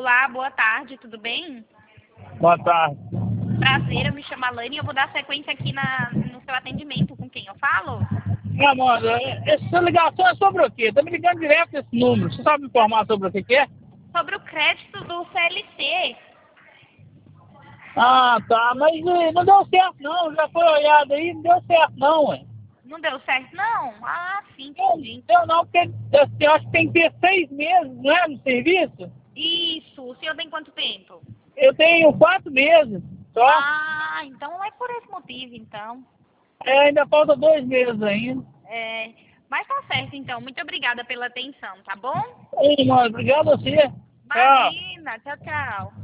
Olá, boa tarde, tudo bem? Boa tarde. Prazer, eu me chamo Alane e eu vou dar sequência aqui no seu atendimento. Com quem eu falo? Minha Amanda, essa ligação é sobre o quê? Tá me ligando direto desse número. Você sabe me informar sobre o que é? Sobre o crédito do CLT. Ah, tá. Mas não deu certo, não. Já foi olhado aí, não deu certo, não, ué. Não deu certo, não? Ah, sim, Não entendi. deu, não, porque assim, eu acho que tem que ter 6 meses, não é, no serviço? Isso, o senhor tem quanto tempo? Eu tenho 4 meses só. Ah, então é por esse motivo, então. Ainda falta 2 meses ainda. É, mas tá certo, então. Muito obrigada pela atenção, tá bom? Ei, mano, obrigado a você. Tchau. Imagina, tchau, tchau.